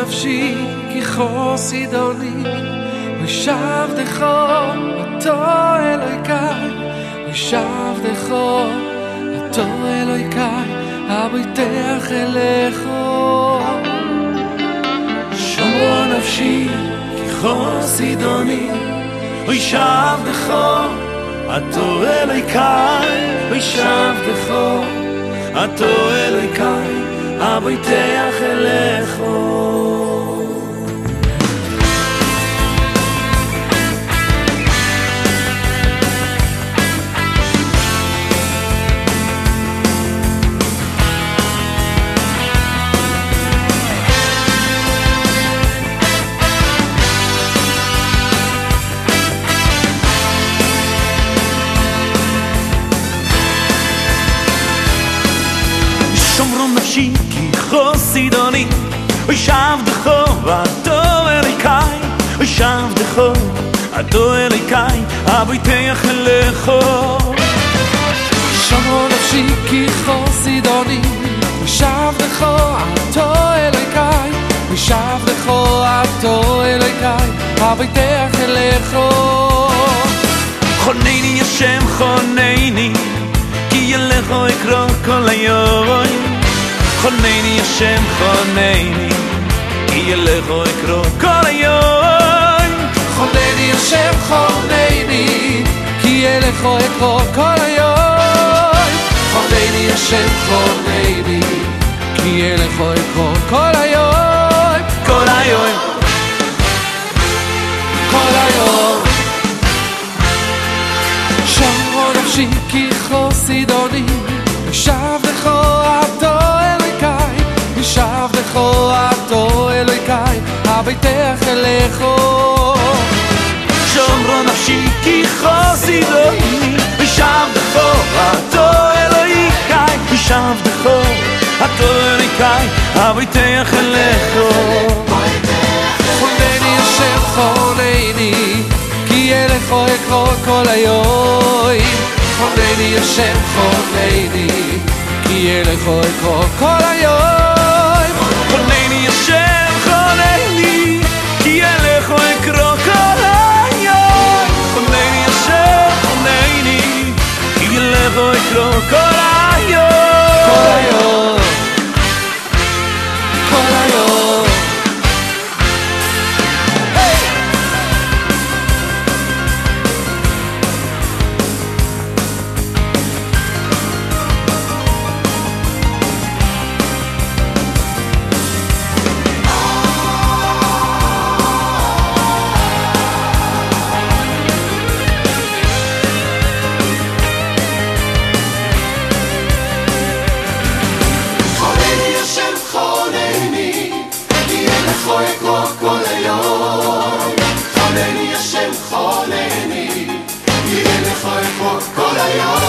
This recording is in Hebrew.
נפשי כחסידוני ושבתך אתה אלוהיי ושבתך אתה אלוהיי הביתך אליך שמור נפשי כחסידוני ושבתך אתה אלוהיי ושבתך אתה אלוהיי הביתך אליך שומרו נפשי כחסידוני ושבתך אתה אלוהיי ושבתך אתה אלוהיי הביתך אליך שמור נפשי כחסידוני ושבתך אתה אלוהיי ושבתך אתה אלוהיי הביתך אליך חונני השם חונני כי אליך אקרא כל היום חונני השם חונני כי אליך אקרא כל היום חונני השם חונני כי אליך אקרא כל היום חונני השם חונני כי אליך אקרא כל היום כל היום כל היום שמור נפשי כחסידוני ושבתך אתה אלוהיי ושבתך אתה אלוהיי הביתך אליך שמרו נפשי כחסידוני ושבתך אתה אלוהיי ושבתך אתה אלוהיי הביתך אליך חונני השם חונני כי אליך אקרא כל היום חונני השם חונני כי אליך אקרא כל היום חונני השם חונני כי אליך אקרא כל היום חונני השם חונני כי אליך אקרא כל היום כל היום כל היום כל היום חונני השם חונני כי אליך אקרא כל היום